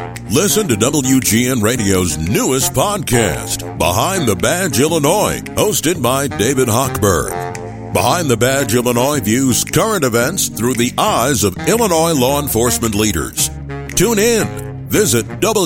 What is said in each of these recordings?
Listen to WGN Radio's newest podcast, Behind the Badge Illinois, hosted by David Hochberg. Behind the Badge Illinois views current events through the eyes of Illinois law enforcement leaders. Tune in. Visit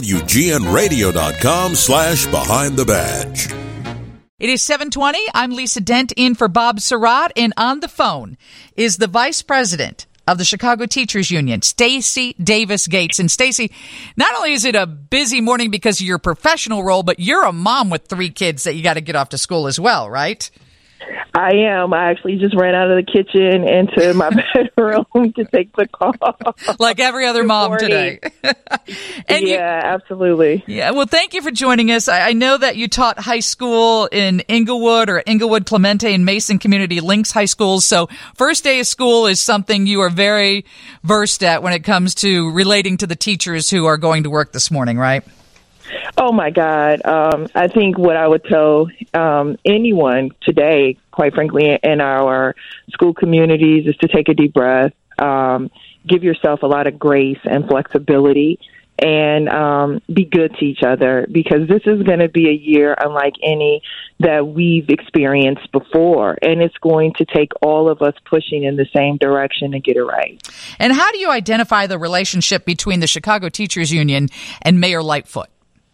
WGNRadio.com/Behind the Badge. It is 7:20. I'm Lisa Dent in for Bob Surratt, and on the phone is the Vice President of the Chicago Teachers Union, Stacey Davis Gates. And Stacey, not only is it a busy morning because of your professional role, but you're a mom with 3 kids that you got to get off to school as well, right? I am. I actually just ran out of the kitchen into my bedroom to take the call. Like every other mom today. Absolutely. Yeah. Well, thank you for joining us. I know that you taught high school in Inglewood or Inglewood, Clemente, and Mason Community Links High Schools. So first day of school is something you are very versed at when it comes to relating to the teachers who are going to work this morning, right? Oh, my God. I think what I would tell anyone today, quite frankly, in our school communities is to take a deep breath, give yourself a lot of grace and flexibility, and be good to each other, because this is going to be a year unlike any that we've experienced before, and it's going to take all of us pushing in the same direction to get it right. And how do you identify the relationship between the Chicago Teachers Union and Mayor Lightfoot?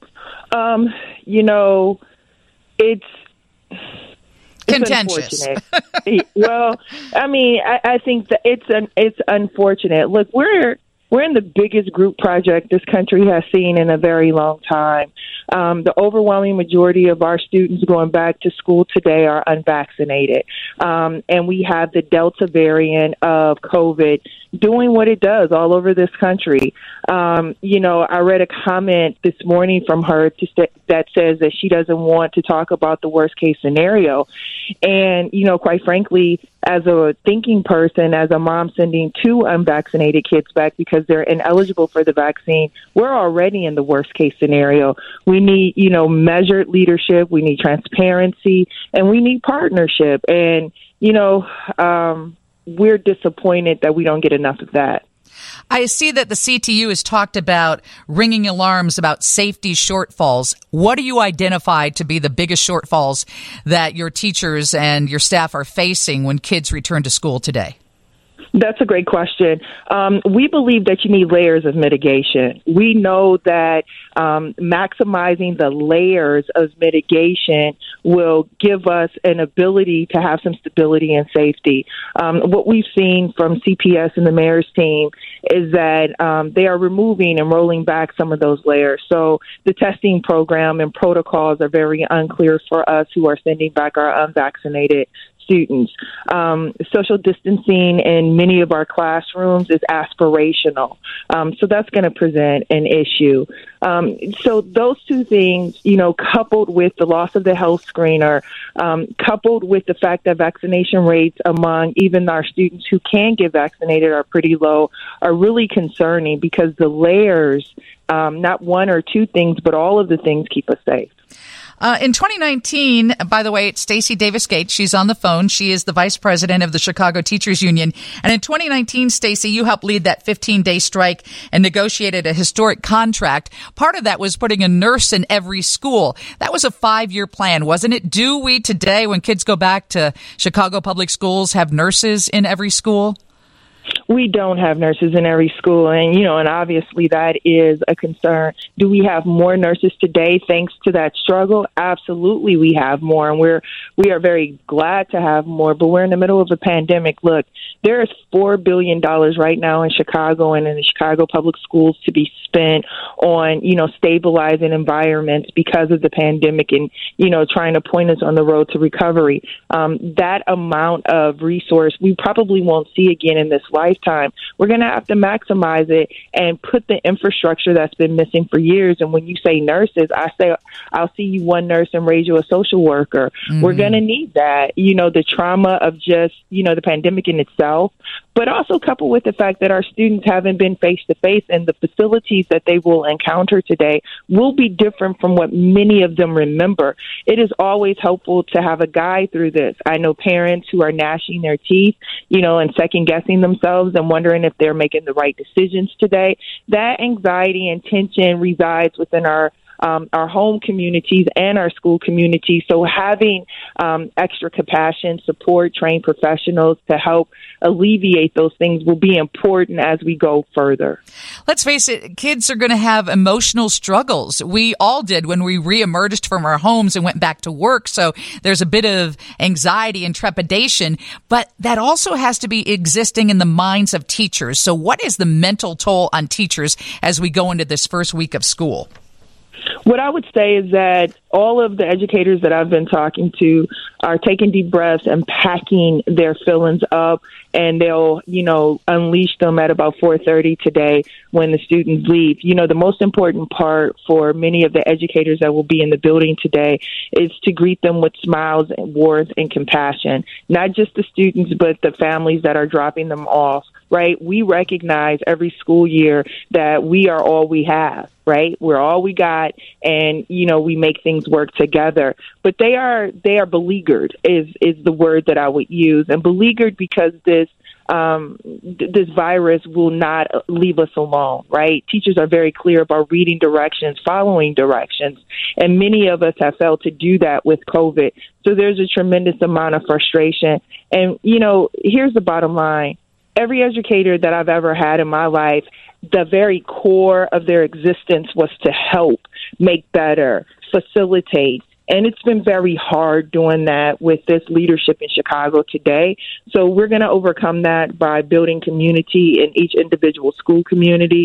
It's contentious. Well, I mean, I think that it's unfortunate. Look, we're in the biggest group project this country has seen in a very long time. The overwhelming majority of our students going back to school today are unvaccinated. And we have the Delta variant of COVID doing what it does all over this country. I read a comment this morning from her that says that she doesn't want to talk about the worst case scenario. And, quite frankly, as a thinking person, as a mom sending 2 unvaccinated kids back because they're ineligible for the vaccine, we're already in the worst case scenario. We need, measured leadership. We need transparency, and we need partnership. And, we're disappointed that we don't get enough of that. I see that the CTU has talked about ringing alarms about safety shortfalls. What do you identify to be the biggest shortfalls that your teachers and your staff are facing when kids return to school today? That's a great question. We believe that you need layers of mitigation. We know that maximizing the layers of mitigation will give us an ability to have some stability and safety. What we've seen from CPS and the mayor's team is that they are removing and rolling back some of those layers. So the testing program and protocols are very unclear for us who are sending back our unvaccinated students. Social distancing in many of our classrooms is aspirational. So that's going to present an issue. So those 2 things, coupled with the loss of the health screener, coupled with the fact that vaccination rates among even our students who can get vaccinated are pretty low, are really concerning, because the layers, not 1 or 2 things, but all of the things keep us safe. In 2019, by the way, it's Stacey Davis Gates. She's on the phone. She is the vice president of the Chicago Teachers Union. And in 2019, Stacey, you helped lead that 15-day strike and negotiated a historic contract. Part of that was putting a nurse in every school. That was a 5-year plan, wasn't it? Do we today, when kids go back to Chicago public schools, have nurses in every school? We don't have nurses in every school, and and obviously that is a concern. Do we have more nurses today thanks to that struggle? Absolutely, we have more, and we are very glad to have more. But we're in the middle of a pandemic. Look, there is $4 billion right now in Chicago and in the Chicago public schools to be spent on stabilizing environments because of the pandemic, and trying to point us on the road to recovery. That amount of resource we probably won't see again in this lifetime. We're going to have to maximize it and put the infrastructure that's been missing for years. And when you say nurses, I say, I'll see you 1 nurse and raise you a social worker. Mm-hmm. We're going to need that, the trauma of just, the pandemic in itself, but also coupled with the fact that our students haven't been face to face, and the facilities that they will encounter today will be different from what many of them remember. It is always helpful to have a guide through this. I know parents who are gnashing their teeth, and second guessing themselves themselves and wondering if they're making the right decisions today. That anxiety and tension resides within our home communities and our school communities. So having extra compassion, support, trained professionals to help alleviate those things will be important as we go further. Let's face it, kids are going to have emotional struggles. We all did when we reemerged from our homes and went back to work. So there's a bit of anxiety and trepidation, but that also has to be existing in the minds of teachers. So what is the mental toll on teachers as we go into this first week of school? What I would say is that all of the educators that I've been talking to are taking deep breaths and packing their feelings up, and they'll, unleash them at about 4:30 today when the students leave. The most important part for many of the educators that will be in the building today is to greet them with smiles and warmth and compassion, not just the students, but the families that are dropping them off, right? We recognize every school year that we are all we have, right? We're all we got, and, we make things work together. But they are beleaguered is the word that I would use, and beleaguered because this virus will not leave us alone, right? Teachers are very clear about reading directions, following directions, and many of us have failed to do that with COVID. So there's a tremendous amount of frustration. And, here's the bottom line. Every educator that I've ever had in my life, the very core of their existence was to help, make better, facilitate. And it's been very hard doing that with this leadership in Chicago today. So we're going to overcome that by building community in each individual school community.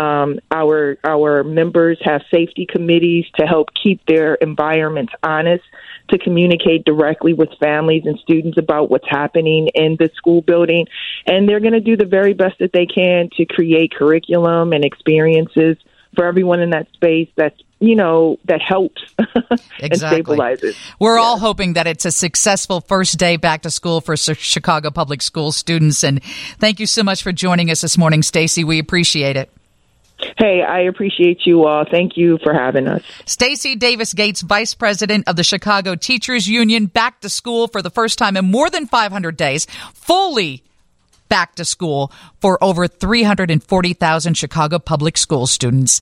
Our members have safety committees to help keep their environments honest, to communicate directly with families and students about what's happening in the school building. And they're going to do the very best that they can to create curriculum and experiences for everyone in that space that helps and stabilizes. We're all hoping that it's a successful first day back to school for Chicago Public School students. And thank you so much for joining us this morning, Stacey. We appreciate it. Hey, I appreciate you all. Thank you for having us. Stacey Davis Gates, Vice President of the Chicago Teachers Union, back to school for the first time in more than 500 days, fully back to school for over 340,000 Chicago Public School students.